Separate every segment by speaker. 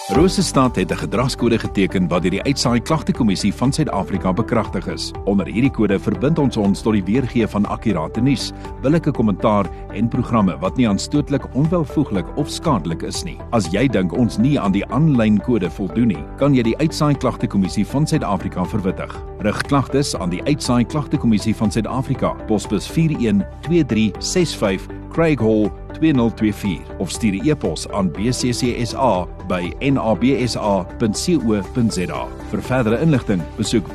Speaker 1: Rosestad het 'n gedragskode geteken wat deur die Uitsaai Klagtekommissie van Suid-Afrika bekragtig is. Onder hierdie kode verbind ons tot die weergee van akkurate nuus, billike kommentaar en programme wat nie aanstootlik, onwelvoeglik of skadelik is nie. As jy dink ons nie aan die aanlyn kode voldoen nie, kan jy die Uitsaai Klagtekommissie van Suid-Afrika verwittig. Rig klagtes aan die Uitsaai Klagtekommissie van Suid-Afrika, posbus 412365 Craig Hall 2024 of stuur 'n e-pos aan bccsa@nabsa.co.za. Vir verdere inligting, besoek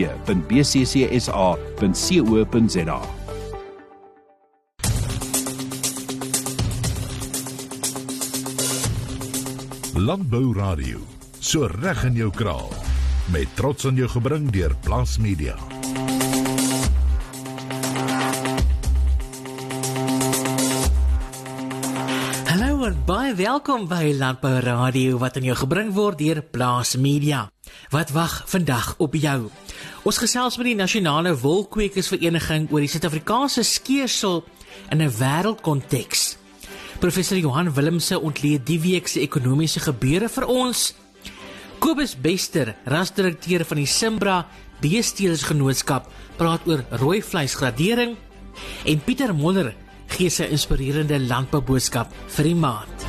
Speaker 1: www.bccsa.co.za.
Speaker 2: Landbou Radio, so reg in jou kraal, met trots aan jou gebring deur Plaas Media.
Speaker 3: Baie welkom by Landbou Radio wat aan jou gebring word deur Plaas Media. Wat wag vandag op jou? Ons gesels met die Nasionale Wolkwekersvereniging oor die Suid-Afrikaanse skeersel in 'n wêreldkonteks. Professor Johan Willemse ontleed die week se ekonomiese gebeure vir ons. Kobus Bester, rasdirekteur van die Simbra Beesteelersgenootskap, praat oor rooi vleisgradering en Pieter Moller gee sy inspirerende landbouboodskap vir die maand.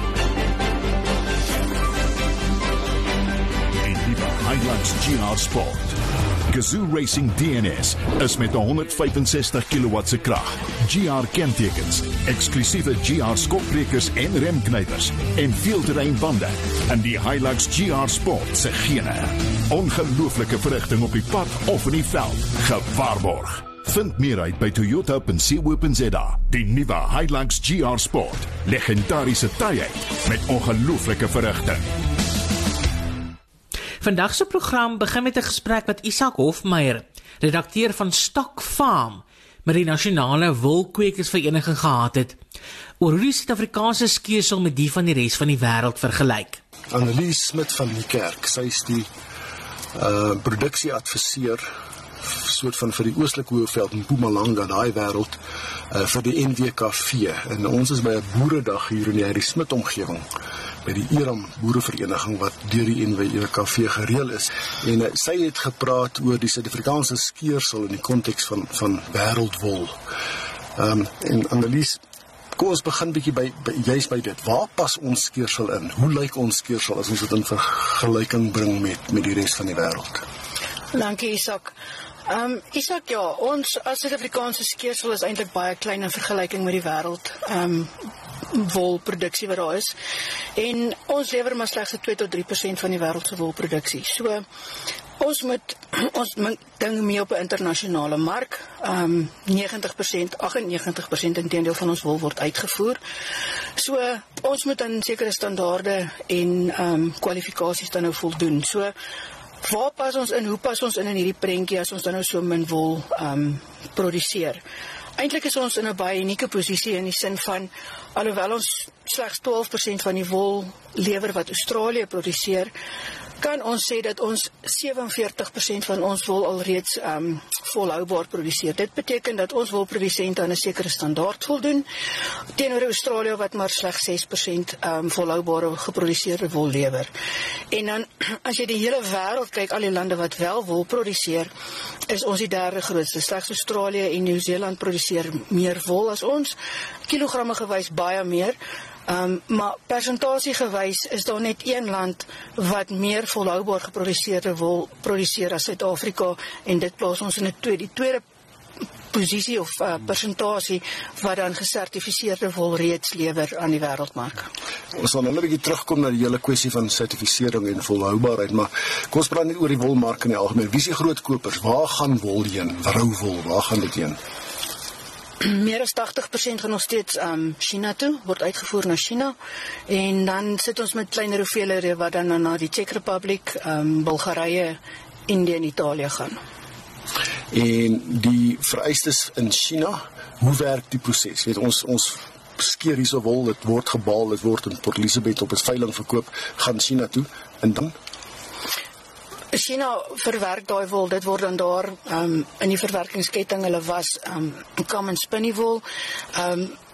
Speaker 2: Die nuwe Hilux GR Sport. Gazoo Racing DNS is met 165 kW se krag, GR kentekens, eksklusiewe GR skokbrekers en remknypers en veelterreinbande in die Hilux GR Sport se gene. Ongelooflike verrigting op die pad of in die veld, gewaarborg. Vind meer uit by toyota.co.za. Die nuwe Hilux GR Sport. Legendariese tye met ongelooflike verrigting.
Speaker 3: Vandag se program begin met 'n gesprek wat Isak Hofmeyer, redakteur van Stock Farm, met die Nasionale Wolkwekersvereniging gehad het, oor hoe die Suid-Afrikaanse skeersel met die van die res van die wêreld vergelyk.
Speaker 4: Annelies Smit van die Kerk, sy is die produksieadviseur soort van vir die oostelike Hoëveld in Mpumalanga, daai wêreld, vir die NWKV. En ons is by 'n boeredag hier in die Harry Smit omgewing, by die Eram Boerevereniging wat deur die NWKV gereël is. En sy het gepraat oor die Suid-Afrikaanse skeersel in die konteks van wêreldwol. En Annelies, kom ons begin bietjie juist by dit. Waar pas ons skeersel in? Hoe lyk ons skeersel as ons dit in vergelyking bring met die res van die wêreld?
Speaker 5: Dankie, Isak. Isak, ja, ons as Suid-Afrikaanse skeersel is eintlik baie klein in vergelyking met die wêreld wolproduksie wat daar is. En ons lewer maar slegs 2-3% van die wêreld se wolproduksie. So ons ding mee op 'n internasionale mark. 98% inteendeel van ons wol word uitgevoer. So ons moet aan sekere standaarde en kwalifikasies dan nou voldoen. So waar pas ons in, hoe pas ons in hierdie prentjie as ons dan nou so min wol produseer? Eintlik is ons in 'n baie unieke posisie in die sin van, alhoewel ons slegs 12% van die wol lewer wat Australië produseer, kan ons sê dat ons 47% van ons wol alreeds volhoubaar produseer. Dit beteken dat ons wolprodusente aan 'n sekere standaard voldoen, teenoor Australië wat maar slegs 6% volhoubare geproduseerde wol lewer. En dan, as jy die hele wêreld kyk, al die lande wat wel wol produseer, is ons die derde grootste. Slegs Australië en Nieu-Seeland produseer meer wol as ons, kilogramme gewys baie meer. Maar persentasiegewys is daar net een land wat meer volhoubaar geproduseerde wol produseer as Suid-Afrika, en dit plaas ons in die tweede posisie of persentasie wat dan gesertifiseerde wol reeds lewer aan die wêreldmark.
Speaker 4: Ons sal nou 'n bietjie terugkom na die hele kwessie van sertifisering en volhoubaarheid, maar kom ons praat net oor die wolmark in die algemeen. Wie is die groot kopers? Waar gaan wol heen? Rou wol, waar gaan dit heen?
Speaker 5: Meer as 80% gaan nog steeds China toe, word uitgevoer na China, en dan sit ons met kleiner hoeveelhede wat dan na die Czech Republic, Bulgarië, Indië en Italië gaan.
Speaker 4: En die vereistes in China, hoe werk die proses? Weet ons skeer hierso wol, dit word gebaal, dit word in Port Elizabeth op 'n veiling verkoop, gaan China toe, en dan?
Speaker 5: China verwerk daai wol, dit word dan daar in die verwerkingsketting, hulle was kam en spinniewol,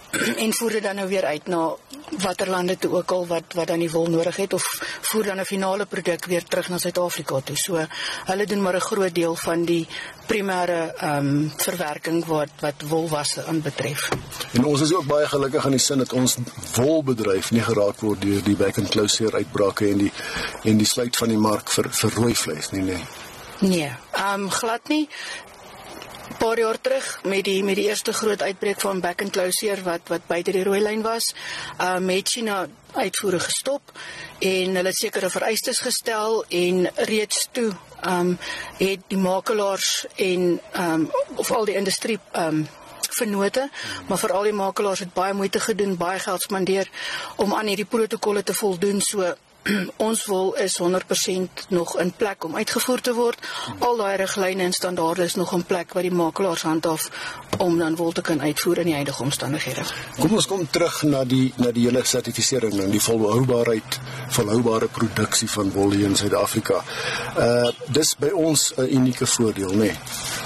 Speaker 5: en voer dit dan nou weer uit na watter lande toe ook al wat dan die wol nodig het, of voer dan 'n finale produk weer terug na Suid-Afrika toe. So hulle doen maar 'n groot deel van die primêre verwerking wat wolwasse aanbetref.
Speaker 4: En ons is ook baie gelukkig in die sin dat ons wolbedryf nie geraak word deur die back and close uitbrake en die sluit van die mark vir rooi vleis nie.
Speaker 5: Nee, glad nie. Paar jaar terug met die eerste groot uitbreek van back and close wat buite die rooi lyn was, het China uitvoere gestop en hulle het sekere vereistes gestel en reeds toe het die makelaars en of al die industrie vennote, maar veral die makelaars het baie moeite gedoen, baie geld spandeer om aan hierdie protokolle te voldoen. So ons wol is 100% nog in plek om uitgevoer te word. Al daai riglyne en standaarde is nog in plek wat die makelaars handhaaf om dan wol te kan uitvoer in die huidige omstandighede.
Speaker 4: Kom ons kom terug na die hele sertifisering en die volhoubare produksie van wol hier in Suid-Afrika. Dis by ons 'n unieke voordeel, nee.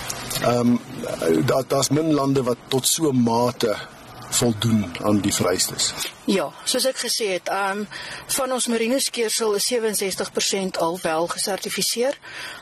Speaker 4: Daar's min lande wat tot so mate voldoen aan die vereistes.
Speaker 5: Ja, soos ek gesê het, van ons merino skeersel is 67% al wel gesertifiseer.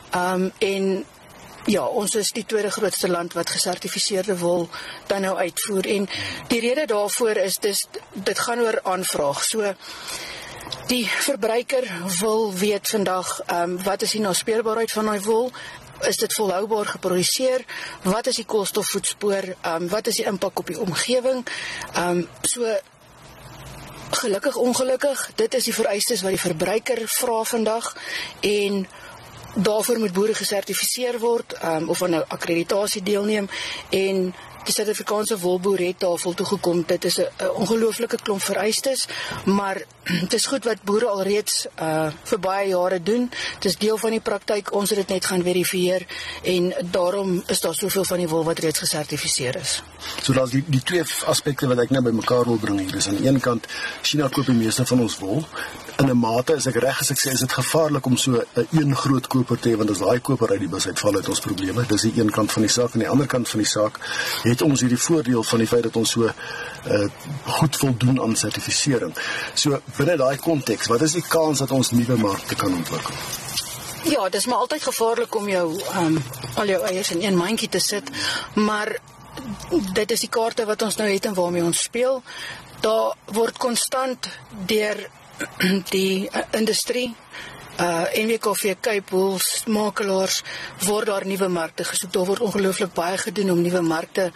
Speaker 5: En ja, ons is die tweede grootste land wat gesertifiseerde wol dan nou uitvoer. En die rede daarvoor is dit gaan oor aanvraag. So die verbruiker wil weet vandag, wat is die naspeurbaarheid van daai wol? Is dit volhoubaar geproduseer? Wat is die koolstofvoetspoor? Wat is die impak op die omgewing? So gelukkig, ongelukkig, dit is die vereistes wat die verbruiker vra vandag en daarvoor moet boere gesertifiseer word of aan 'n akkreditasie deelneem en die Suid-Afrikaanse wolboer het daarvoor toegekom. Dit is 'n ongelooflike klomp vereistes, maar het is goed wat boere alreeds vir baie jare doen. Het is deel van die praktyk, ons het dit net gaan verifieer en daarom is daar soveel van die wol wat reeds gesertifiseer is.
Speaker 4: So daar's die twee aspekte wat ek nou by mekaar wil bring hier. Dus aan die een kant, China koop die meeste van ons wol. In 'n mate, as ek reg as ek sê, is dit gevaarlik om so 'n een groot koper te hê, want as daai koper uit die bus uitval, het ons probleme. Dis die een kant van die saak. En die ander kant van die saak het ons hierdie voordeel van die feit dat ons so goed voldoen aan sertifisering. So binne daai konteks, wat is die kans dat ons nuwe markte kan ontwikkel?
Speaker 5: Ja, dit is maar altyd gevaarlik om al jou eiers in een mandjie te sit, maar dit is die kaarte wat ons nou het en waarmee ons speel. Daar word konstant deur die industrie, NWKV, Cape Wool, makelaars, word daar nuwe markte gesoek. Daar word ongelooflik baie gedoen om nuwe markte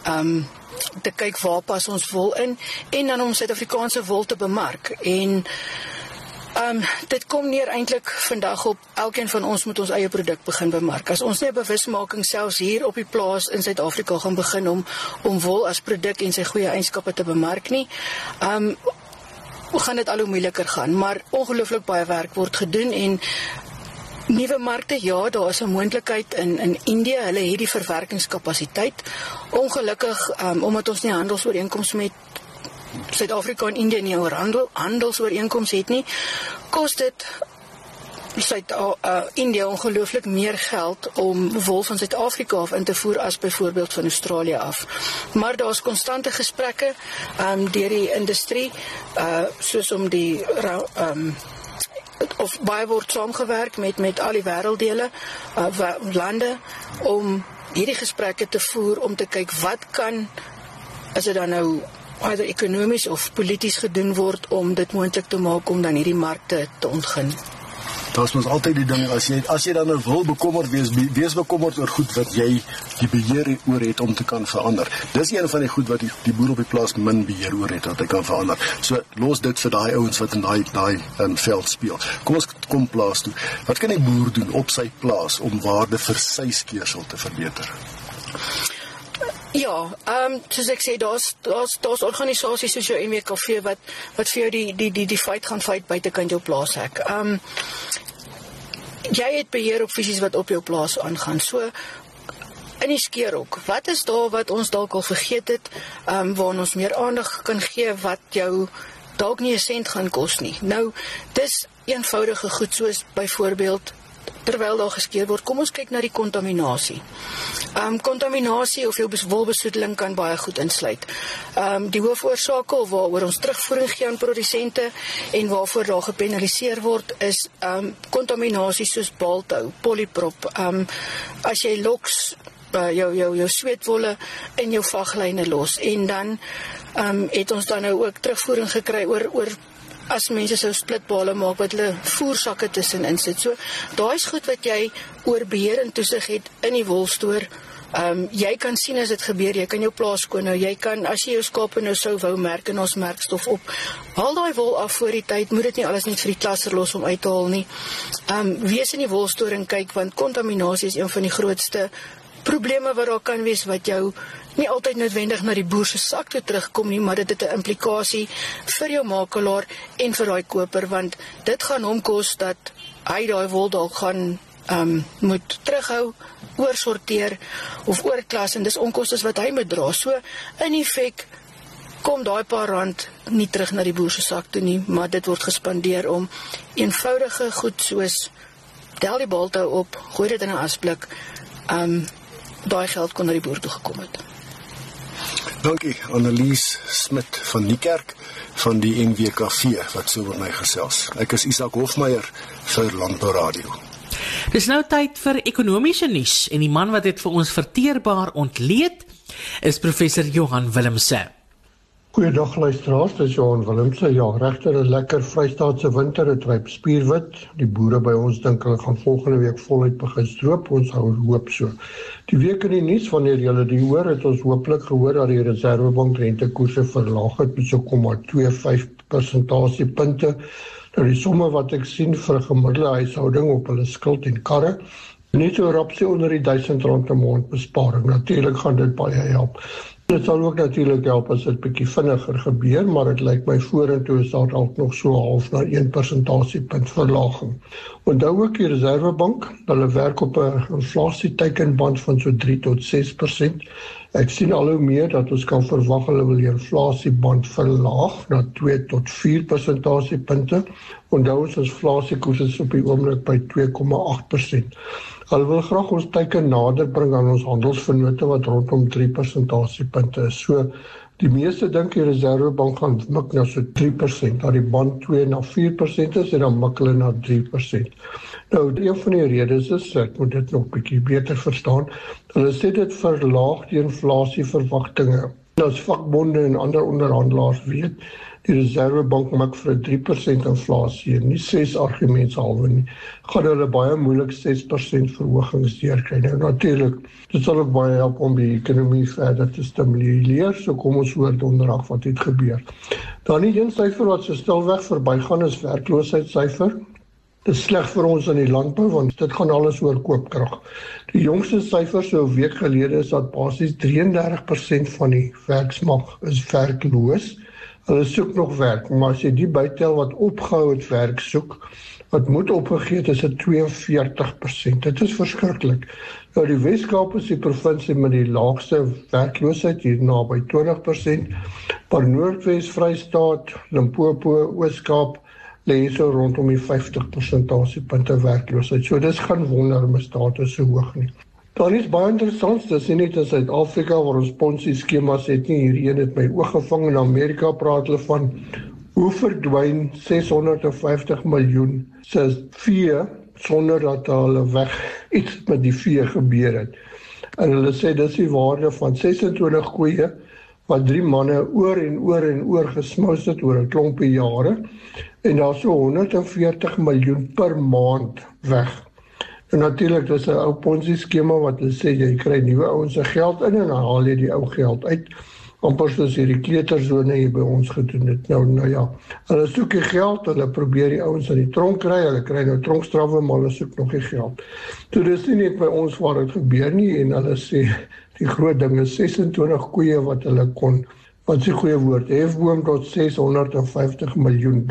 Speaker 5: te kyk waar pas ons wol in en dan om Suid-Afrikaanse wol te bemark. En dit kom neer eintlik vandag op elkeen van ons moet ons eie produk begin bemark. As ons nie 'n bewusmaking selfs hier op die plaas in Suid-Afrika gaan begin om wol as produk en sy goeie eienskappe te bemark nie, gaan dit al hoe moeiliker gaan, maar ongelooflik baie werk word gedoen en nuwe markte, ja, daar is 'n moontlikheid in Indië, hulle het die verwerkingskapasiteit. Ongelukkig, omdat ons nie handelsooreenkoms met Suid-Afrika en Indië nie oor handelsooreenkoms het nie, kos dit Indië ongelooflik meer geld om wol van Suid-Afrika af in te voer as byvoorbeeld van Australië af. Maar daar's konstante gesprekke deur die industrie, soos om of baie word saamgewerk met al die wêrelddele, lande, om hierdie gesprekke te voer, om te kyk wat is dit dan nou either ekonomies of polities gedoen word om dit moontlik te maak om dan hierdie markte te ontgin.
Speaker 4: Daar is ons altyd die ding, as jy dan nou wil bekommerd wees bekommerd oor goed wat jy die beheer oor het om te kan verander. Dis een van die goed wat die boer op die plaas min beheer oor het, wat hy kan verander. So los dit vir daai ouens wat in daai veld speel. Kom ons kom plaas toe. Wat kan die boer doen op sy plaas om waarde vir sy skeersel te verbeter?
Speaker 5: Ja, soos ek sê, daar's organisasies soos jou NWKV wat vir jou die fight gaan fight buitekant jou plaashek. Jy het beheer op visies wat op jou plaas aangaan. So in die skeerhok, wat is daar wat ons dalk al vergeet het, waar ons meer aandag kan gee wat jou dalk nie 'n sent gaan kos nie. Nou, dis eenvoudige goed soos byvoorbeeld terwyl daar geskeer word, kom ons kyk na die kontaminasie. Kontaminasie of jou wolbesoedeling kan baie goed insluit. Die hoofoorsake of waaroor ons terugvoering gee aan produsente en waarvoor daar gepenaliseer word, is kontaminasie soos baaltou, polyprop, as jy loks jou sweetwolle in jou vaglyne los, en dan het ons dan nou ook terugvoering gekry oor as mense sou splitbale maak wat hulle voersakke tussenin sit. So, daai is goed wat jy oor beheer en toesig het in die wolstoor. Jy kan sien as dit gebeur, jy kan jou plaas skoon nou, jy kan, as jy jou skape nou sou wou merk en ons merkstof op, haal daai wol af voor die tyd, moet dit nie alles net vir die klasser los om uit te haal nie. Wees in die wolstoor en kyk, want kontaminasie is een van die grootste probleme wat daar kan wees, wat jou nie altyd noodwendig na die boer se sak toe terugkom nie, maar dit het 'n implikasie vir jou makelaar en vir daai koper, want dit gaan hom kos dat hy daai wol dalk gaan moet terughou, oorsorteer of oorklas, en dis onkostes wat hy moet dra. So, in effek, kom daai paar rand nie terug na die boer se sak toe nie, maar dit word gespandeer om eenvoudige goed soos tel die baaltou op, gooi dit in 'n asblik, daai geld kon na die boer toe gekom het.
Speaker 4: Dankie, Annelies Smit van Niekerk van die NWKV wat so met my gesels. Ek is Isak Hofmeyer vir Landbou Radio.
Speaker 3: Dis nou tyd vir ekonomiese nuus, en die man wat dit vir ons verteerbaar ontleed is professor Johan Willemse.
Speaker 6: Goeiedag luisteraars, dit is Johan Willemse. Ja, regter 'n lekker Vrystaatse winter, dit ryp spierwit. Die boere by ons dink hulle gaan volgende week voluit begin stroop, ons hou hoop so. Die week in die nuus, wanneer julle die hoor, het ons hooplik gehoor dat die Reserwebank rentekoerse verlaag het met so 0,25 persentasiepunte. Nou die somme wat ek sien vir 'n gemiddelde huishouding op hulle skuld en karre, net so rapsie onder die R1000 'n maand besparing. Natuurlik gaan dit baie help. Dit sal ook natuurlik help as dit bietjie vinniger gebeur, maar dit lyk my vorentoe is daar dalk nog so half na 1 persentasiepunt verlaging. Onthou ook die Reserwebank, hulle werk op 'n inflasieteikenband van so 3 tot 6%. Ek sien al hoe meer dat ons kan verwag hulle wil die inflasieband verlaag na 2 tot 4 persentasiepunte. Onthou ons inflasiekoers is op die oomblik by 2,8%. Hulle wil graag ons teiken nader bring aan ons handelsvennote wat rondom 3 persentasiepunte is. So, die meeste dink die Reserwebank gaan mik na so 3%, dat die band 2 na 4% is en dan mik hulle na 3%. Nou, een van die redes is, ek moet dit nog bietjie beter verstaan, hulle sê dit verlaag die inflasieverwagtinge. As vakbonde en ander onderhandelaars weet, die Reserwebank mik vir 'n 3% inflasie en nie 6 argumentshalwe nie, gaan hulle baie moeilik 6% verhogings deurkry. Nou natuurlik, dit sal ook baie help om die ekonomie verder te stimuleer, so kom ons hoor donderdag wat het gebeur. Dan die een syfer wat so stilweg verbygaan is werkloosheidssyfer. Dit is sleg vir ons in die landbou, want dit gaan alles oor koopkrag. Die jongste syfer so 'n week gelede is dat basies 33% van die werksmag is werkloos. Hulle soek nog werk, maar as jy die bytel wat opgehou het werk soek, wat moet opgegee het, is dit 42%. Dit is verskriklik. Nou die Wes-Kaap is die provinsie met die laagste werkloosheid, hier naby 20%, maar Noordwes, Vrystaat, Limpopo, Oos-Kaap, lê so rondom die 50 persentasiepunte werkloosheid. So dis geen wonder misdaad is so hoog nie. Dan is baie interessant, dis nie net in Suid-Afrika waar ons Ponzi skemas het nie, hierheen het my oog gevang. In Amerika praat hulle van hoe verdwyn 650 miljoen se vee sonder dat hulle iets met die vee gebeur het. En hulle sê dis die waarde van 26 koeie wat 3 manne oor en oor gesmous het oor 'n klompie jare, en daar so 140 miljoen per maand weg. En natuurlik, dis 'n ou Ponzi skema wat hulle sê jy kry nuwe ouens se geld in en dan haal jy die ou geld uit. Amper soos hierdie kleutersone hier by ons gedoen het. Nou ja, hulle soek die geld, hulle probeer die ouens in die tronk kry, hulle kry nou tronkstrawwe, maar hulle soek nog die geld. So dis nie net by ons waar dit gebeur nie, en hulle sê die groot ding is 26 koeie wat hulle kon, wat is die goeie woord, hefboom tot $650 miljoen.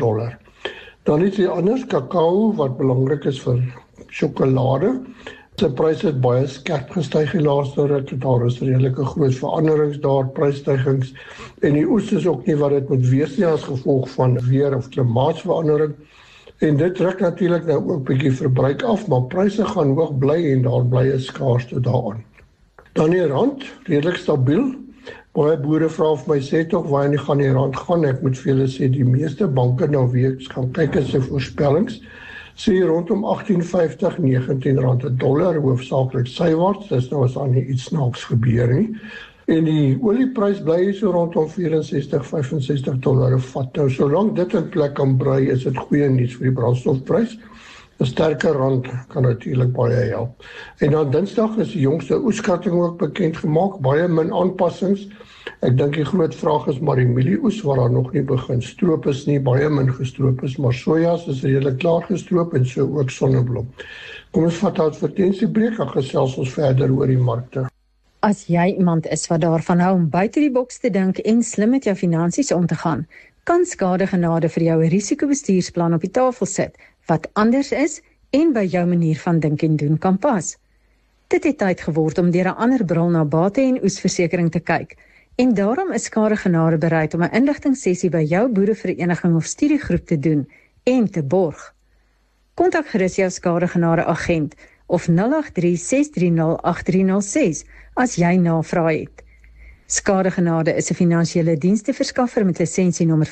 Speaker 6: Dan is die anders, kakao, wat belangrik is vir sjokolade. Sy pryse het baie skerp gestyg die laaste ruk. Daar is redelike groot veranderings daar, prysstygings. En die oes is ook nie wat dit moet wees nie as gevolg van weer of klimaatsverandering. En dit trek natuurlik nou ook 'n bietjie verbruik af, maar pryse gaan hoog bly en daar bly 'n skaarste daaraan. Dan die rand, redelik stabiel. Baie boere vra vir my, sê tog waarheen gaan die rand gaan? Ek moet vir julle sê die meeste banke nou weeks gaan kyk as se voorspellings. Sê rondom 18.50, 19 rand 'n dollar, hoofsaaklik sywaarts. Dis nou as daar nie iets snaaks gebeur nie. En die olieprys bly so rondom 64, 65 dollar 'n vat. Nou solank dit in plek kan bly, is dit goeie nuus vir die brandstofprys. 'n Sterker rand kan natuurlik baie help. En dan Dinsdag is die jongste oeskatting ook bekend gemaak, baie min aanpassings. Ek dink die groot vraag is maar die mielieoes waar daar nog nie begin stroop is nie, baie min gestroop is, maar sojas is redelik klaar gestroop en so ook sonneblom. Kom ons vat 'n advertensiebreek en gesels ons verder oor die markte.
Speaker 7: As jy iemand is wat daarvan hou om buite die boks te dink en slim met jou finansies om te gaan, kan Skadegenade vir jou 'n risikobestuursplan op die tafel sit wat anders is en by jou manier van dink en doen kan pas. Dit het tyd geword om deur 'n ander bril na bate en oesversekering te kyk. En daarom is Skadegenade bereid om 'n inligtingsessie by jou boerevereniging of studiegroep te doen en te borg. Kontak gerus jou Skadegenade agent of 083-630-8306 as jy navraag het. Skadegenade is 'n finansiële diensteverskaffer met lisensie-nommer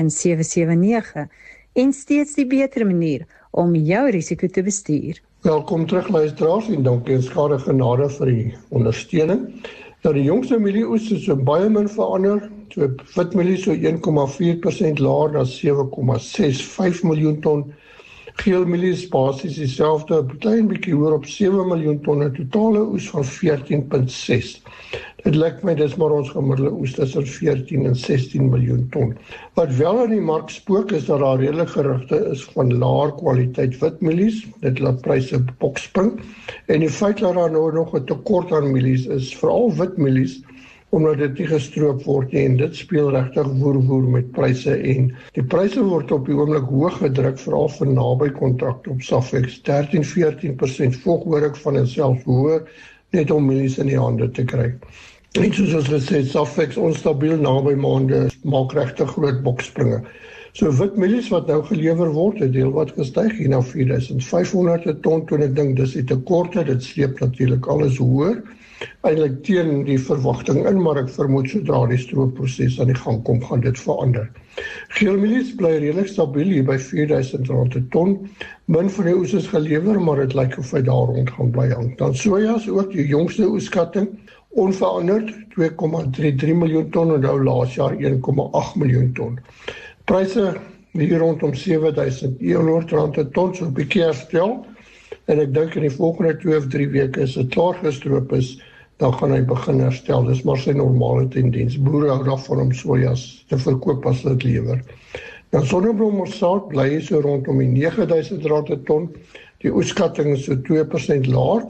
Speaker 7: 51779 en steeds die beter manier om jou risiko te bestuur.
Speaker 6: Welkom terug luisteraars en dankie aan Skadegenade vir die ondersteuning. Nou die jongste mielieoes is so baie min verander, so witmielie so 1,4% laer na 7,65 miljoen ton. Geelmielie is basies dieselfde, 'n klein bietjie hoër op 7 miljoen ton, 'n totale oes van 14,6. Dit lyk my dis maar ons gemiddelde oes tussen 14 en 16 miljoen ton. Wat wel in die mark spook is dat daar redelik gerugte is van laer kwaliteit witmielies. Dit laat pryse bokspring. En die feit dat daar nou nog 'n tekort aan mielies is, veral witmielies, omdat dit nie gestroop word nie en dit speel regtig woer met pryse en die pryse word op die oomblik hoog gedruk veral vir naby kontrakte op Safex 13-14% volg hoor ek van en selfs hoër net om mielies in die hande te kry. En soos ons gesê het, Safex onstabiel naby maande maak regtig groot bokspringe. So witmielies wat nou gelewer word, het deel wat gestyg hier na 4500 'n ton toe ek dink dis die tekorte, dit sleep natuurlik alles hoër. Eintlik teen die verwagting in, maar ek vermoed sodra die stroopproses aan die gang kom, gaan dit verander. Geelmielies bly redelik stabiel hier by 4000 rand 'n ton. Min van die oes is gelewer, maar dit lyk of hy daar rond gaan bly hang. Dan sojas ook die jongste oeskatting, onveranderd 2,33 miljoen ton en nou laas jaar 1,8 miljoen ton. Pryse hier rondom 7100 rand 'n ton, so 'n bietjie herstel. En ek dink in die volgende 2 of 3 weke as dit klaar gestroop is, dan gaan hy begin herstel. Dis maar sy normale tendens. Boere hou daarvan om sojas te verkoop as dit lewer. Dan sonneblomsaad bly so rondom die 9000 rand 'n ton. Die oeskatting is so 2% laer,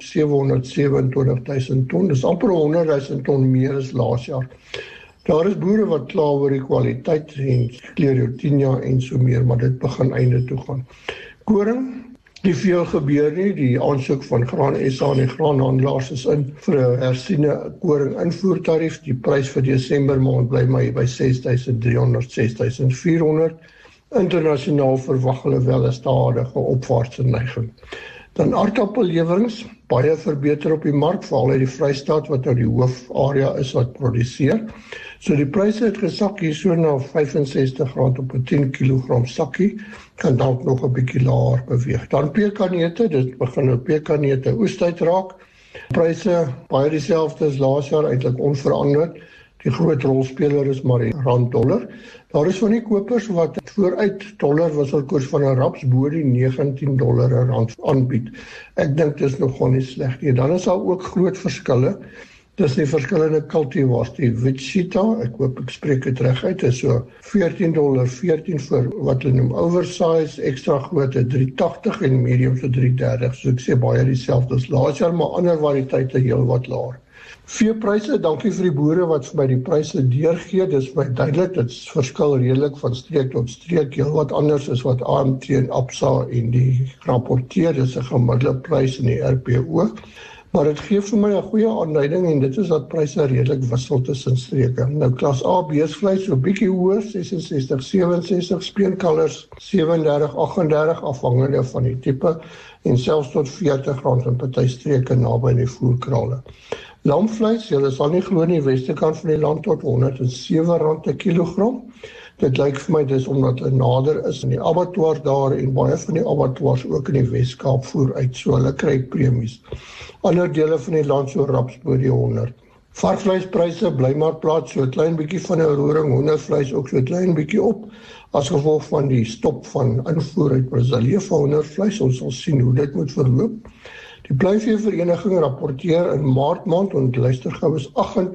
Speaker 6: 727.000 ton. Dis amper 100.000 ton meer as laas jaar. Daar is boere wat kla oor die kwaliteit en Sclerotinia en so meer, maar dit begin einde toe gaan. Koring, nie veel gebeur nie. Die aansoek van Graan SA en die graanhandelaars is in vir 'n hersiene koring invoertarief. Die prys vir Desember maand bly maar by 6.300, 6.400. Internasionaal verwag hulle wel 'n stadige opwaartse neiging. Dan aardappellewerings, baie verbeter op die mark, veral uit die Vrystaat wat nou die hoofarea is wat produseer. So die pryse het gesak hier so na R65 op 'n 10 kg sakkie, kan dalk nog 'n bietjie laer beweeg. Dan pekanneute, dit begin nou pekanneute oestyd raak. Pryse baie dieselfde as laas jaar, eintlik onveranderd. Die groot rolspeler is maar die rand-dollar. Daar is van die kopers wat vooruit dollar wisselkoers van 'n raps bo die $19 'n rand aanbied. Ek dink dit is nogal nie sleg nie. Dan is daar ook groot verskille. Dis die verskillende cultivars. Die Wichita, ek hoop ek spreek dit reg uit, is so $14.14 vir wat hulle noem oversize, extra groot $3.80 en medium so $3.30. So ek sê baie dieselfde as laas jaar, maar ander variëteite heel wat laer. Veepryse, dankie vir die boere wat vir my die pryse deurgee. Dis my duidelik, dit verskil redelik van streek tot streek. Heel wat anders is wat AMT en APSA en die rapporteer, dis 'n gemiddelde prys in die RPO. Maar dit gee vir my 'n goeie aanduiding en dit is dat pryse redelik wissel tussen streke. Nou klas A beesvleis so bietjie hoër, 66, 67, speenkalvers 37, 38 afhangende van die tipe en selfs tot R40 in party streke naby die voerkrale. Lamvleis, julle sal nie glo nie, Westerkant van die land tot R107 per kilogram. Dit lyk vir my dis omdat hulle nader is in die abattoirs daar en baie van die abattoirs ook in die Wes-Kaap voer uit, so hulle kry premies. Ander dele van die land so raps bo die 100. Varkvleispryse bly maar plat, so 'n klein bietjie van 'n roering, hoendervleis ook so 'n klein bietjie op, as gevolg van die stop van invoer uit Brasilië van hoendervleis. Ons sal sien hoe dit moet verloop. Die Pluimveevereniging rapporteer in Maart maand, en luister gou, is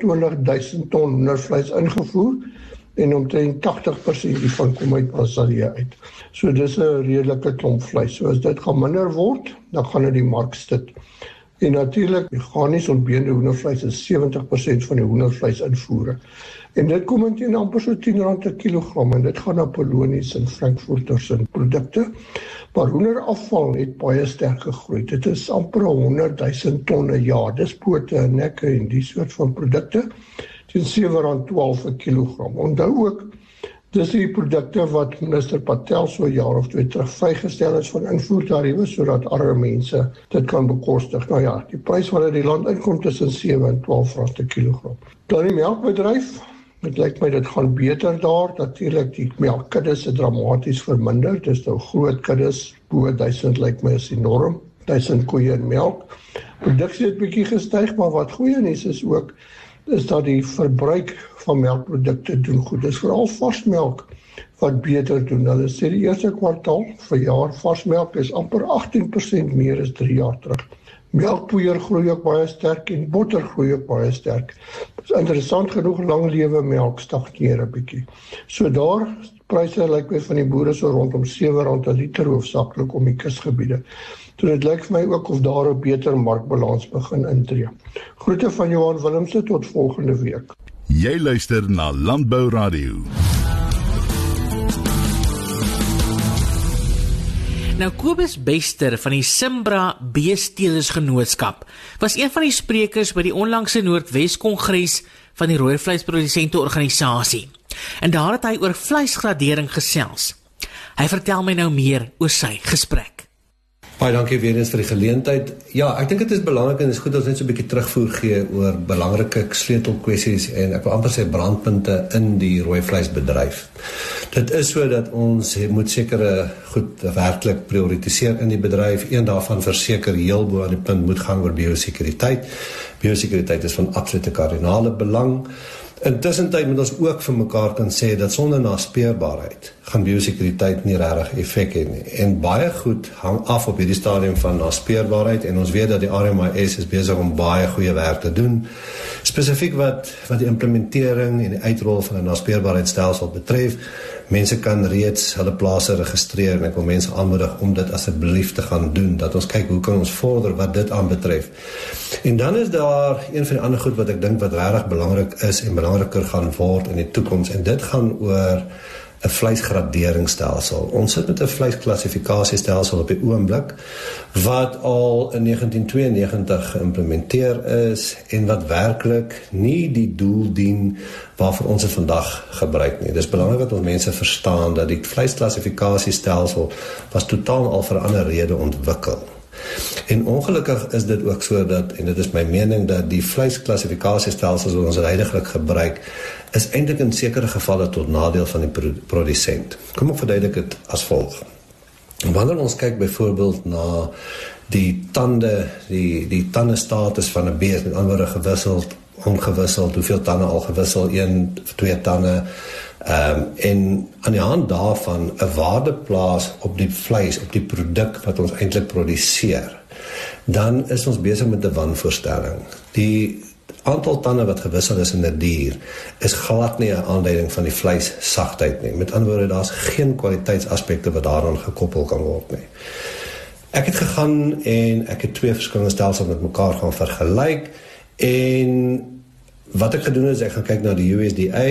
Speaker 6: 28.000 ton hoendervleis ingevoer, en omtrent 80% hiervan kom uit Brasilië uit. So dis 'n redelike klomp vleis. So as dit gaan minder word, dan gaan dit die mark stit. En natuurlik, meganies ontbeende hoendervleis is 70% van die hoendervleis invoere. En dit kom teen amper so R10 per kilogram, en dit gaan na Polonies en Frankfurters en produkte. Maar hoenderafval het baie sterk gegroei. Dit is amper 100.000 ton per jaar. Dis pote en nekke en die soort van produkte. Teen R7.12 per kilogram. Onthou ook, dis die produkte wat minister Patel so 'n jaar of 2 terug vrygestel is van invoertariewe sodat arme mense dit kan bekostig. Nou ja, die prys wat uit die land inkom tussen R7 en R12 per kilogram. Dan die melkbedryf, dit lyk my dit gaan beter daar. Natuurlik die melkkuddes het dramaties verminder. Dis nou groot kuddes, bo 1000 lyk my is enorm. 1000 koeie en melk. Produksie het bietjie gestyg, maar wat goeie nuus is ook is dat die verbruik van melkprodukte doen goed. Dis veral varsmelk wat beter doen. Hulle sê die eerste kwartaal vir jaar varsmelk is amper 18% meer as 3 jaar terug. Melkpoeier groei ook baie sterk en botter groei ook baie sterk. Dis interessant genoeg, langlewe melk stagneer 'n bietjie. So daar pryse lyk my van die boere so rondom R7 per liter hoofsaaklik om die kusgebiede. So dit lyk vir my ook of daar 'n beter markbalans begin intree. Groete van Johan Willemse tot volgende week.
Speaker 2: Jy luister na Landbou Radio.
Speaker 3: Nou Kobus Bester van die Simbra Beesteelersgenootskap was een van die sprekers by die onlangse Noordwes Kongres van die rooi vleisprodusente organisasie. En daar het hy oor vleisgradering gesels. Hy vertel my nou meer oor sy gesprek.
Speaker 8: Baie dankie weer eens vir die geleentheid. Ja, ek dink dit is belangrik en dit is goed as ons net so 'n bietjie terugvoer gee oor belangrike sleutelkwessies en ek wil amper sê brandpunte in die rooi vleisbedryf. Dit is so dat ons moet sekere goed werklik prioritiseer in die bedryf. Een daarvan verseker heel bo aan die punt moet gaan oor biosekuriteit. Biosekuriteit is van absolute kardinale belang. Intussen moet ons ook vir mekaar kan sê dat sonder naspeurbaarheid gaan biosekuriteit nie regtig effek hê nie. En baie goed hang af op hierdie stadium van naspeurbaarheid en ons weet dat die RMIS is besig om baie goeie werk te doen. Spesifiek wat die implementering en die uitrol van 'n naspeurbaarheidstelsel betref. Mense kan reeds hulle plase registreer en ek wil mense aanmoedig om dit asseblief te gaan doen, dat ons kyk hoe kan ons vorder wat dit aanbetref. En dan is daar een van die ander goed wat ek dink wat regtig belangrik is en belangriker gaan word in die toekoms en dit gaan oor 'n vleisgraderingsstelsel. Ons sit met 'n vleisklassifikasiestelsel op die oomblik wat al in 1992 geïmplementeer is en wat werklik nie die doel dien waarvoor ons dit vandag gebruik nie. Dis belangrik dat ons mense verstaan dat die vleisklassifikasiestelsel was totaal al vir 'n ander rede ontwikkel. En ongelukkig is dit ook so dat, en dit is my mening, dat die vleisklassifikasiestelsels wat ons huidiglik gebruik, is eintlik in sekere gevalle tot nadeel van die produsent. Kom ek verduidelik dit as volg. Wanneer ons kyk byvoorbeeld na die tande, die tandestatus van 'n bees, met ander woorde gewisseld, ongewisseld, hoeveel tande al gewissel, 1 of 2 tande, en aan die hand daarvan 'n waarde plaas op die vleis, op die produk wat ons eintlik produseer, dan is ons besig met 'n wanvoorstelling. Die aantal tande wat gewissel is in 'n dier is glad nie 'n aanduiding van die vleis sagtheid nie. Met ander woorde, daar's geen kwaliteitsaspekte wat daaraan gekoppel kan word nie. Ek het gegaan en ek het 2 verskillende stelsels met mekaar gaan vergelyk en wat ek gedoen is, ek gaan kyk na die USDA,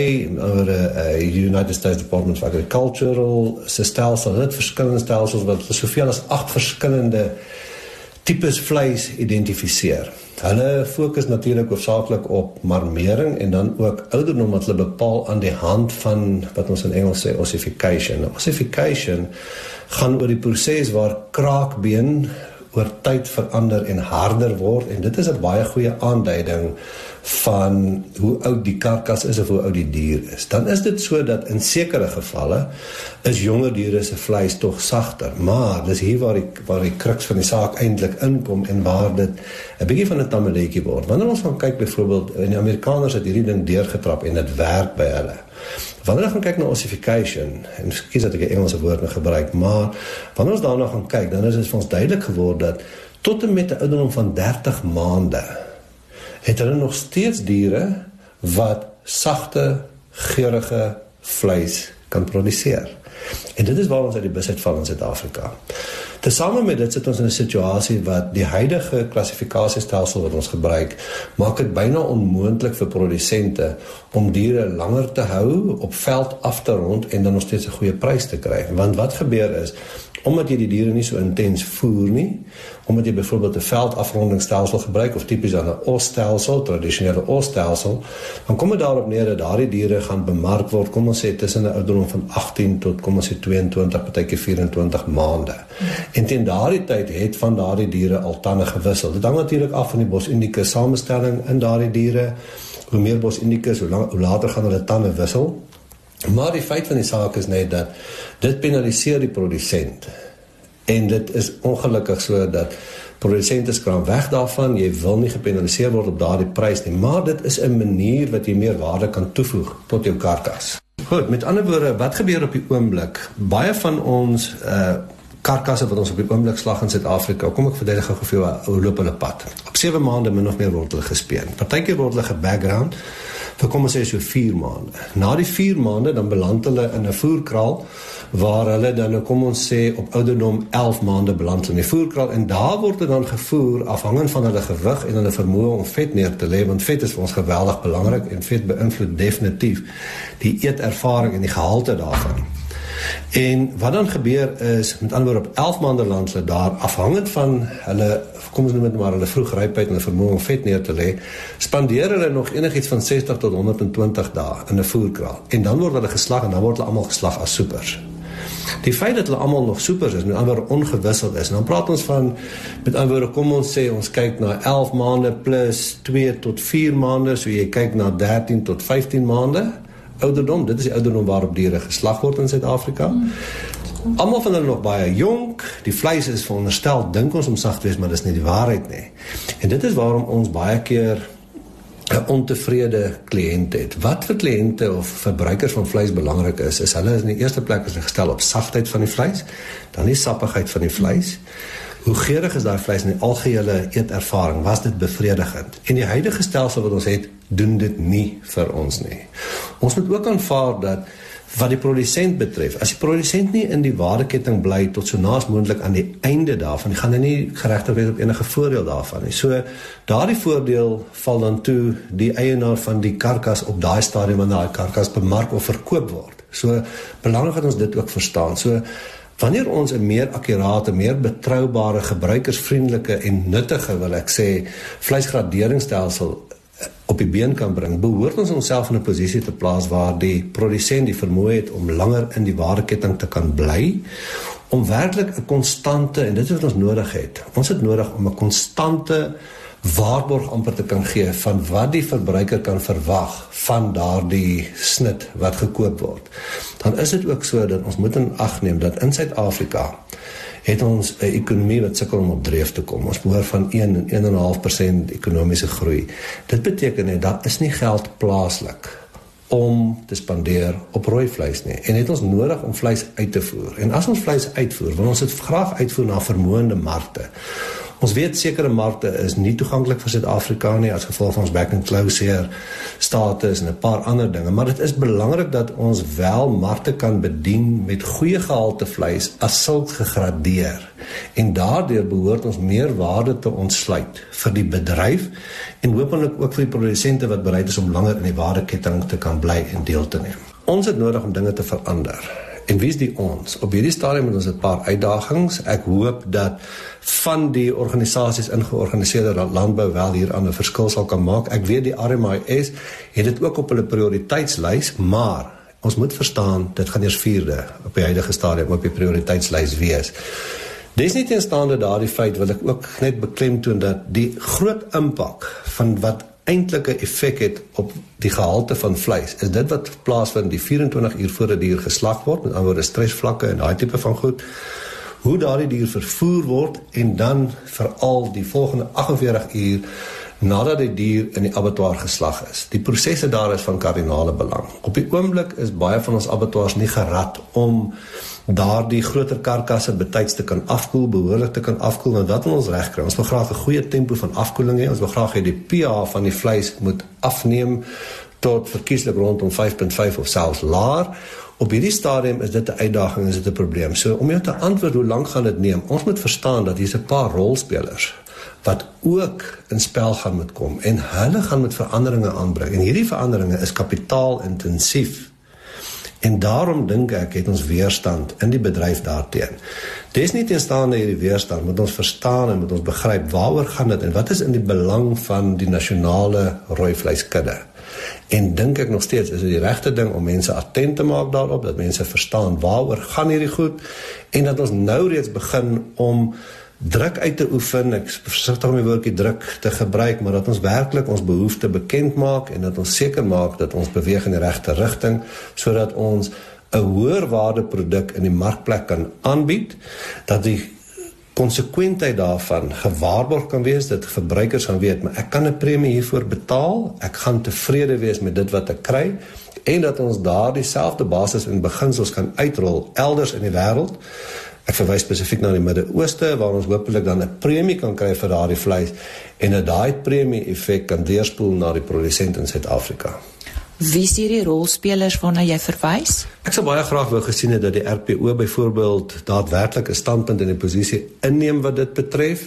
Speaker 8: United States Department of Agriculture, se stelsel, dit verskillende stelsels wat soveel as 8 verskillende tipes vleis identifiseer. Hulle fokus natuurlik hoofsaaklik op marmering en dan ook ouderdom wat hulle bepaal aan die hand van wat ons in Engels sê ossification. Ossification gaan oor die proses waar kraakbeen oor tyd verander en harder word en dit is 'n baie goeie aanduiding van hoe oud die karkas is of hoe oud die dier is. Dan is dit so dat in sekere gevalle is jonger diere se vleis tog sagter, maar dis hier waar die kruks van die saak eintlik inkom en waar dit 'n bietjie van 'n tammeletjie word. Wanneer ons gaan kyk byvoorbeeld, en die Amerikaners het hierdie ding deurgetrap en dit werk by hulle. Wanneer ons gaan kyk na ossification, en ekskuus dat ek 'n Engelse woord gebruik, maar wanneer ons daarna gaan kyk, dan is dit vir ons duidelik geword dat tot en met 'n ouderdom van 30 maande het hulle nog steeds diere wat sagte, geurige vleis kan produseer. En dit is waar ons uit die bus uitval in Suid-Afrika. Tesame met dit sit ons in 'n situasie wat die huidige klassifikasiestelsel wat ons gebruik, maak dit byna onmoontlik vir produsente om diere langer te hou, op veld af te rond en dan nog steeds 'n goeie prys te kry. Want wat gebeur is, omdat jy die diere nie so intens voer nie, omdat jy byvoorbeeld 'n veldafrondingsstelsel gebruik of tipies dan 'n osstelsel, tradisionele osstelsel, dan kom dit daarop neer dat daardie diere gaan bemark word, kom ons sê tussen 'n ouderdom van 18 tot kom ons sê 22, partykeer 24 maande. En teen daardie tyd het van daardie diere al tande gewissel. Dit hang natuurlik af van die Bos-Indicus samestelling in daardie diere. Hoe meer Bos-Indicus, hoe later gaan hulle tande wissel. Maar die feit van die saak is net dat dit penaliseer die produsent. En dit is ongelukkig so dat produsente skraam weg daarvan, jy wil nie gepenaliseer word op daardie prys nie, maar dit is 'n manier wat jy meer waarde kan toevoeg tot jou karkas. Goed, met ander woorde, wat gebeur op die oomblik? Baie van ons karkasse wat ons op die oomblik slag in Suid-Afrika, kom ek verduidelik gou vir jou hoe loop hulle pad. Op 7 maande min of meer word hulle gespeen. Partykeer word hulle gebackground vir kom ons sê so 4 maande. Na die 4 maande dan beland hulle in 'n voerkraal waar hulle dan kom ons sê op ouderdom 11 maande beland in die voerkraal en daar word dit dan gevoer afhangend van hulle gewig en hulle vermoë om vet neer te lê, want vet is vir ons geweldig belangrik en vet beïnvloed definitief die eetervaring en die gehalte daarvan. En wat dan gebeur is, met ander woorde op 11 maande land hulle daar, afhangend van hulle, kom ons noem dit maar, hulle vroegrypheid en hulle vermoë om vet neer te lê, spandeer hulle nog enigiets van 60 tot 120 dae in 'n voerkraal. En dan word hulle geslag en dan word hulle almal geslag as soepers. Die feit dat hulle almal nog soepers is, met ander woorde ongewisseld is, en dan praat ons van, met ander woorde, kom ons sê, ons kyk na 11 maande plus 2 tot 4 maande, so jy kyk na 13 tot 15 maande, ouderdom, dit is die ouderdom waarop diere geslag word in Suid-Afrika. Almal van hulle nog baie jonk, die vleis is veronderstel, dink ons om sag te wees, maar dis nie die waarheid nie. En dit is waarom ons baie keer 'n ontevrede kliënt het. Wat vir kliënte of verbruikers van vleis belangrik is hulle in die eerste plek is gestel op sagtheid van die vleis, dan die sappigheid van die vleis. Hoe geurig is daai vleis in die algehele eetervaring, was dit bevredigend? En die huidige stelsel wat ons het, doen dit nie vir ons nie. Ons moet ook aanvaar dat wat die produsent betref, as die produsent nie in die waardeketting bly tot so naas moontlik aan die einde daarvan, gaan hy nie geregtig wees op enige voordeel daarvan nie. So, daardie voordeel val dan toe die eienaar van die karkas op daai stadium wanneer daai karkas bemark of verkoop word. So, belangrik dat ons dit ook verstaan. So, wanneer ons 'n meer akkurate, meer betroubare, gebruikersvriendelike en nuttige, wil ek sê, vleisgraderingsstelsel op die been kan bring, behoort ons onsself in 'n posisie te plaas waar die produsent die vermoë het om langer in die waardeketting te kan bly, om werklik 'n konstante, en dit is wat ons nodig het. Ons het nodig om 'n konstante waarborg amper te kan gee van wat die verbruiker kan verwag van daardie snit wat gekoop word. Dan is dit ook so dat ons moet in ag neem dat in Suid-Afrika het ons 'n ekonomie wat sukkel om op dreef te kom. Ons behoort van 1 en 1,5% ekonomiese groei. Dit beteken net, daar is nie geld plaaslik om te spandeer op rooi vleis nie. En het ons nodig om vleis uit te voer. En as ons vleis uitvoer, wil ons dit graag uitvoer na vermoënde markte. Ons weet sekere markte is nie toeganklik vir Suid-Afrika nie, as gevolg van ons back and close status en 'n paar ander dinge, maar dit is belangrik dat ons wel markte kan bedien met goeie gehalte vleis as sulk gegradeer. En daardeur behoort ons meer waarde te ontsluit vir die bedryf en hopelik ook vir die produsente wat bereid is om langer in die waardeketting te kan bly en deel te neem. Ons het nodig om dinge te verander. En wie is die ons? Op hierdie stadium het ons 'n paar uitdagings. Ek hoop dat van die organisasies in georganiseerde landbou wel hier aan 'n verskil sal kan maak. Ek weet die RMIS het dit ook op hulle prioriteitslys, maar ons moet verstaan, dit gaan eers 4de op die huidige stadium op die prioriteitslys wees. Desniettegenstaande daardie feit wil ek ook net beklemtoon dat die groot impak van wat eintlik 'n effek het op die gehalte van vleis, is dit wat plaasvind die 24 uur voor 'n dier geslag word, met ander woorde stresvlakke en daai tipe van goed, hoe daardie dier vervoer word en dan veral die volgende 48 uur nadat die dier in die abattoir geslag is. Die prosesse daar is van kardinale belang. Op die oomblik is baie van ons abattoirs nie gerad om daardie groter karkasse betyds te kan afkoel, behoorlik te kan afkoel, en dat wil ons regkry. Ons wil graag 'n goeie tempo van afkoeling hê, ons wil graag hê die pH van die vleis moet afneem tot verkieslik rondom 5.5 of selfs laer. Op hierdie stadium is dit 'n uitdaging, is dit 'n probleem. So om jou te antwoord hoe lank gaan dit neem, ons moet verstaan dat hier's 'n paar rolspelers wat ook in spel gaan moet kom, en hulle gaan met veranderinge aanbring, en hierdie veranderinge is kapitaalintensief. En daarom dink ek, het ons weerstand in die bedryf daarteen. Desniettegenstaande hierdie weerstand, moet ons verstaan en moet ons begryp, waaroor gaan dit, en wat is in die belang van die nasionale rooi vleiskudde. En dink ek nog steeds, is dit die regte ding om mense attent te maak daarop, dat mense verstaan waaroor gaan hierdie goed, en dat ons nou reeds begin om druk uit te oefen, ek versigtig om die woordjie druk te gebruik, maar dat ons werklik ons behoefte bekend maak, en dat ons seker maak dat ons beweeg in die regte rigting, sodat ons 'n hoër waarde produk in die markplek kan aanbied, dat die konsekwentheid daarvan gewaarborg kan wees, dat verbruikers gaan weet, maar ek kan 'n premie hiervoor betaal, ek gaan tevrede wees met dit wat ek kry, en dat ons daar dieselfde basis en beginsels kan uitrol elders in die wêreld. Ek verwys spesifiek na die Midde-Ooste, waar ons hopelik dan 'n premie kan kry vir daardie vleis, en dat daai premie-effek kan deurspoel na die produsent in Suid-Afrika.
Speaker 9: Wie is hierdie rolspelers waarna jy verwys?
Speaker 8: Ek sou baie graag wou gesien het dat die RPO byvoorbeeld daadwerklik 'n standpunt in die posisie inneem wat dit betref.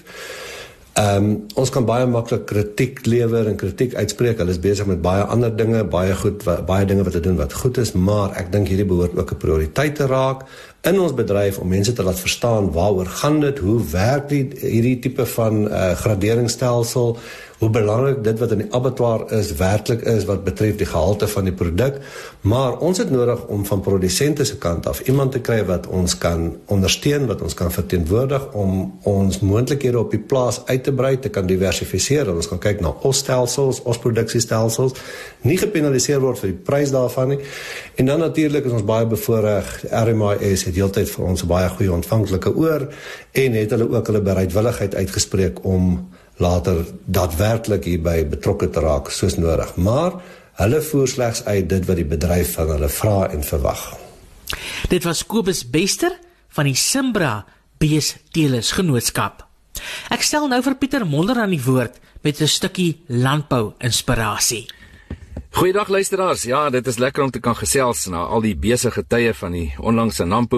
Speaker 8: Ons kan baie maklik kritiek lewer en kritiek uitspreek. Hulle is besig met baie ander dinge, baie dinge wat te doen wat goed is, maar ek dink hierdie behoort ook 'n prioriteit te raak in ons bedryf om mense te laat verstaan waaroor gaan dit, hoe werk hierdie tipe van graderingsstelsel, hoe belangrik dit wat in die abattoir is, werklik is wat betref die gehalte van die produk, maar ons het nodig om van produsente se kant af iemand te kry wat ons kan ondersteun, wat ons kan verteenwoordig om ons moontlikhede op die plaas uit te brei, te kan diversifiseer, en ons kan kyk na osstelsels, osproduksiestelsels, nie gepenaliseer word vir die prys daarvan nie, en dan natuurlik is ons baie bevoorreg, RMIS het heeltyd vir ons 'n baie goeie ontvanklike oor, en het hulle ook hulle bereidwilligheid uitgespreek om later daadwerklik hierby betrokke te raak soos nodig, maar hulle voer slegs uit dit wat die bedryf van hulle vra en verwag.
Speaker 3: Dit was Kobus Bester van die Simbra Beesteelers Genootskap. Ek stel nou vir Pieter Mulder aan die woord met 'n stukkie landbou-inspirasie.
Speaker 10: Goeiedag luisteraars, ja, dit is lekker om te kan gesels na al die besige tye van die onlangse Nampo,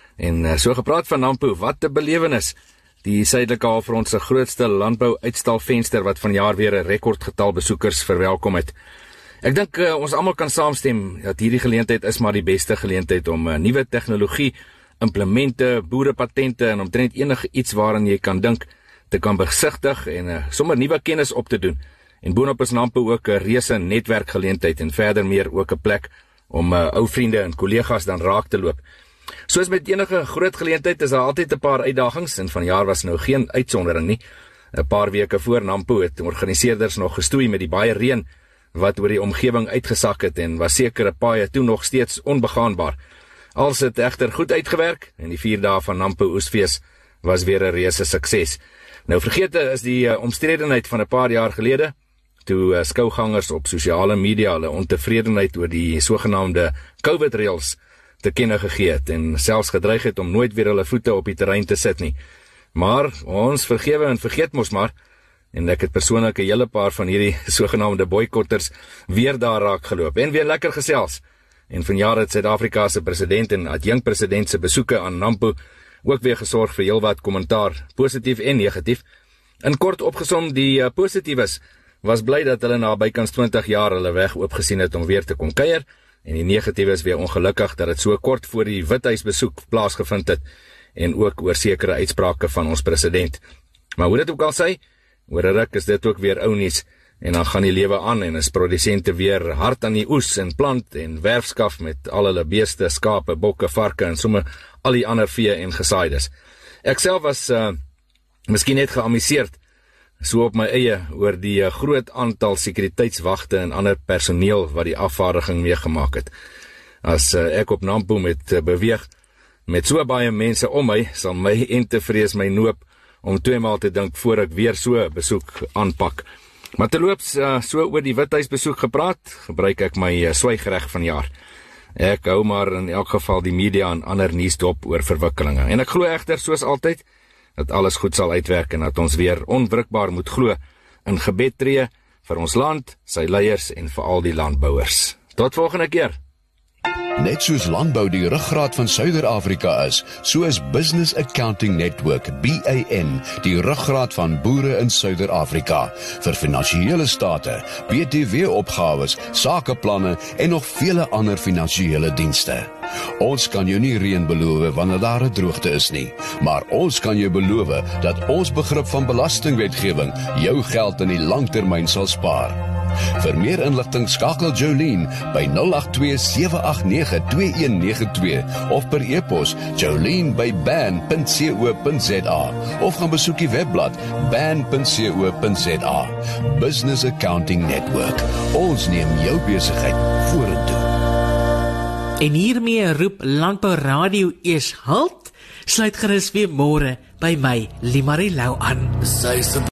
Speaker 10: en so gepraat van Nampo, wat 'n belewenis. Die Suidelike Halfrond se grootste landbou-uitstalvenster wat vanjaar weer 'n rekordgetal besoekers verwelkom het. Ek dink ons almal kan saamstem dat hierdie geleentheid is maar die beste geleentheid om nuwe tegnologie, implemente, boerepatente en omtrent enige iets waaraan jy kan dink te kan besigtig en sommer nuwe kennis op te doen. En boonop is Nampo ook 'n reuse netwerkgeleentheid en verder meer ook 'n plek om ou vriende en kollegas dan raak te loop. Soos met enige groot geleentheid is daar altyd 'n paar uitdagings en vanjaar was nou geen uitsondering nie. 'n Paar weke voor Nampo het organiseerders nog gestoei met die baie reën wat oor die omgewing uitgesak het en was sekere paaie toe nog steeds onbegaanbaar. Als het egter goed uitgewerk en die 4 dae van Nampo Oesfees was weer 'n reuse sukses. Nou vergete is die omstredenheid van 'n paar jaar gelede, toe skougangers op sosiale media hulle ontevredenheid oor die sogenaamde COVID-reëls te kenne gegee het en selfs gedreig het om nooit weer hulle voete op die terrein te sit nie. Maar ons vergewe en vergeet mos maar, en ek het persoonlik 'n hele paar van hierdie sogenaamde boykotters weer daar raak geloop en weer lekker gesels. En vanjaar het Suid-Afrika se president en adjunkpresident se besoeke aan Nampo ook weer gesorg vir heelwat kommentaar, positief en negatief. In kort opgesom, die positiefs was bly dat hulle na bykans 20 jaar hulle weg oopgesien het om weer te kom kuier, En die negatiewe is weer ongelukkig dat dit so kort voor die Withuisbesoek plaasgevind het en ook oor sekere uitsprake van ons president. Maar hoe dit ook al sê, oor 'n ruk is dit ook weer ou nuus en dan gaan die lewe aan en is produsente weer hard aan die oes en plant en werfskaf met al hulle beeste, skape, bokke, varke en sommer al die ander vee en gesaaides. Ek self was miskien net geamuseerd so op my eie oor die groot aantal sekuriteitswagte en ander personeel wat die afvaardiging meegemaak het. As ek op Nampo met beweeg, met so baie mense om my, sal my entevrees my noop om 2 maal te dink voor ek weer so besoek aanpak. Maar terloops, so oor die Withuisbesoek gepraat, gebruik ek my swygreg van jaar. Ek hou maar in elk geval die media en ander nuus dop oor verwikkelinge. En ek glo egter, soos altyd, dat alles goed sal uitwerk en dat ons weer onwrikbaar moet glo in gebed tree vir ons land, sy leiers en vir al die landbouers. Tot volgende keer.
Speaker 11: Net soos landbou die ruggraat van Suider-Afrika is, so is Business Accounting Network, BAN, die ruggraat van boere in Suider-Afrika, vir finansiële state, BTW-opgawes, sakeplanne en nog vele ander finansiële dienste. Ons kan jou nie reën beloof wanneer daar 'n droogte is nie, maar ons kan jou beloof dat ons begrip van belastingwetgewing jou geld in die langtermyn sal spaar. Vir meer inligting skakel Jolene by 082-789-2192 of per e-pos jolene@ban.co.za of gaan besoek die webblad ban.co.za. Business Accounting Network. Ons neem jou besigheid vorentoe.
Speaker 3: En hiermee roep Landbou Radio eers halt, sluit gerus weer môre by my, Limarie Lou aan.